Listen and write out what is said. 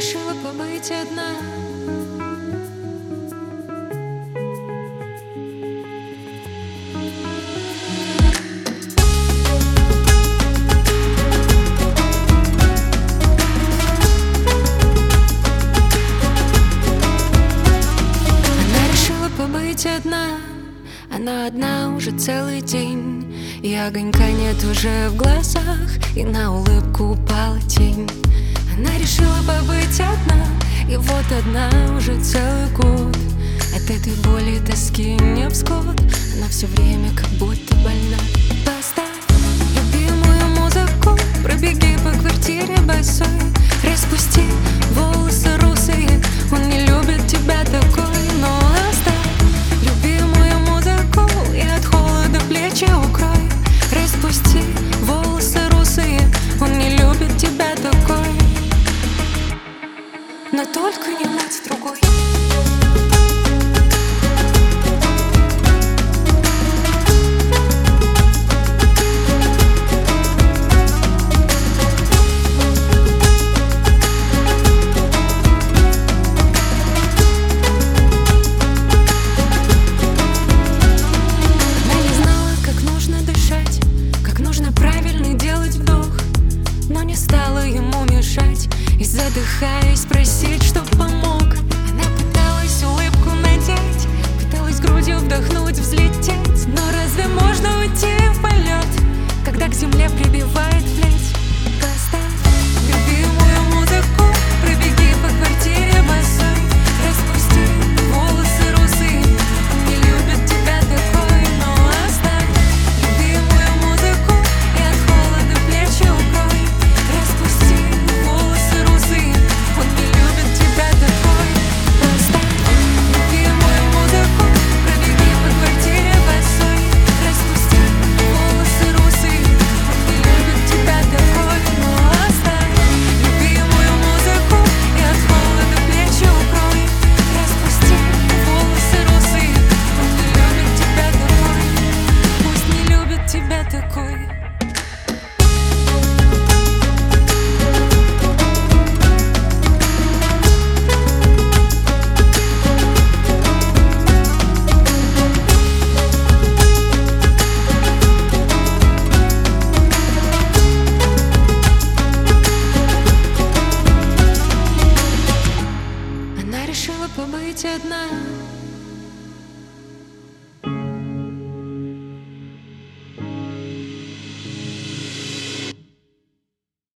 решила побыть одна. Она решила побыть одна. Она одна уже целый день, и огонька нет уже в глазах, и на улыбку упала тень. Она решила побыть одна, и вот одна уже целый год. От этой боли и тоски не взгод, она все время как будто больна. Поставь любимую музыку, пробеги по квартире босой, распусти волосы русые, он не любит тебя такой. Но оставь любимую музыку и от холода плечи укрой, распусти волосы русые, он не любит тебя такой. Но только не будь другой. Она не знала, как нужно дышать, как нужно правильно делать вдох, но не стала ему мешать и, задыхаясь, просить, чтоб помочь.